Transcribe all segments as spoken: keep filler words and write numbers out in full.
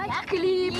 klip.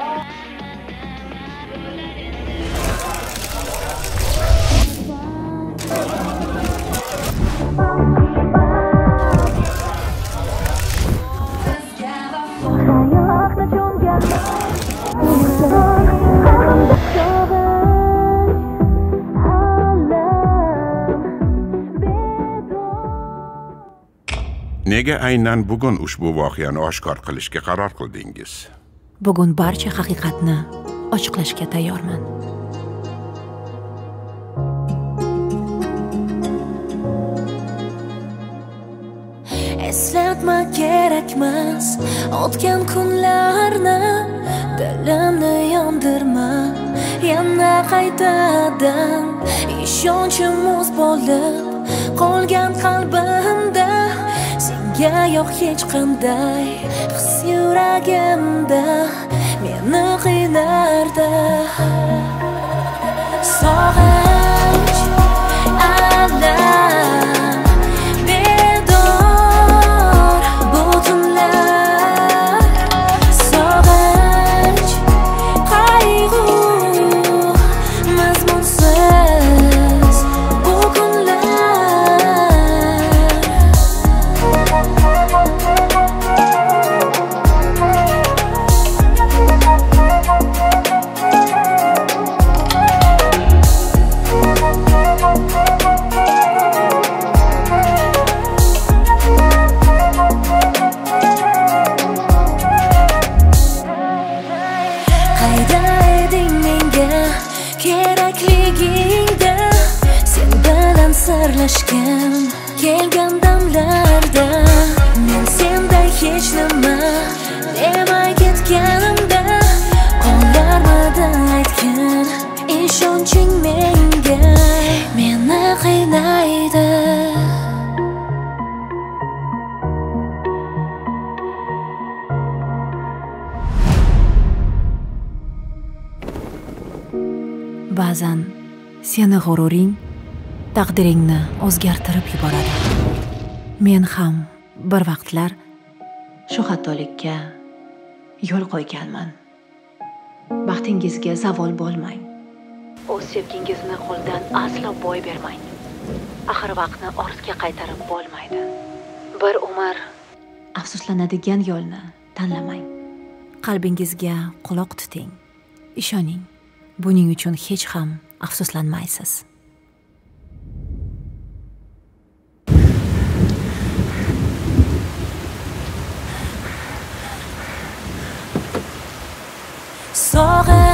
Nega aynan bugun ushbu voqeani oshkor qilishga qaror qildingiz? Bugun barcha haqiqatni ochiqlashga tayyorman. Eslatma kerakmas o'tgan kunlarni, dilimni yondirma yana qaytadan. Ishonchim muz bo'lib qolgan qalbimda, senga yo'q hech qanday his yuragimda, meni qiynardi sog'inch, alam, bedor butunlar, sog'inch, qayg'u, mazmunsiz bu kunlar. Qayda eding menga kerakligingda, sen bilan sirlashgan kelgan damlarda, men senday hech nima demay ketganimda, qolarmidi aytgan ishonching menga, meni qiynaydi. Ba'zan seni g'ururing taqdiringni o'zgartirib yuboradi. Men ham bir vaqtlar shu xatolikka yo'l qo'yganman. Baxtingizga zavol bo'lmang. O'z sevgingizni qo'ldan aslo boy bermang. Axir vaqtni ortga qaytarib bo'lmaydi. Bir umr afsuslanadigan yo'lni tanlamang. Qalbingizga quloq tuting. Ishoning, buning uchun hech ham afsuslanmaysiz. Sog'inch